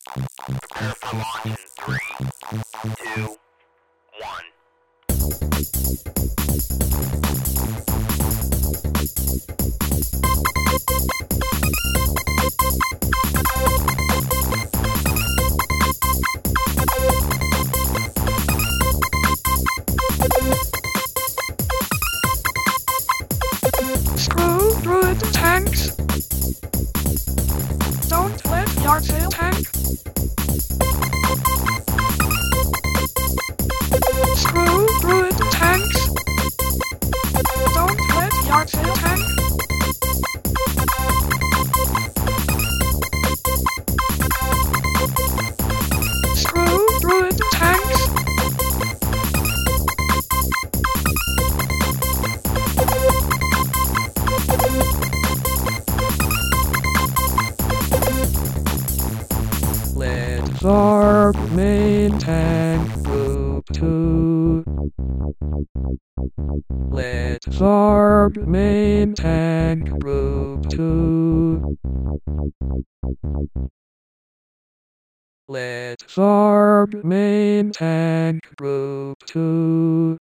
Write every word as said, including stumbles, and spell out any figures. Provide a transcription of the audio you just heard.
Prepare for launch in three, two, one. Screw through the tanks. Don't let your tail tank. Screw through the tanks. Don't let your tail tank. Screw through the tanks. Let our main tank group two. Let our main tank group two. Let our main tank group two.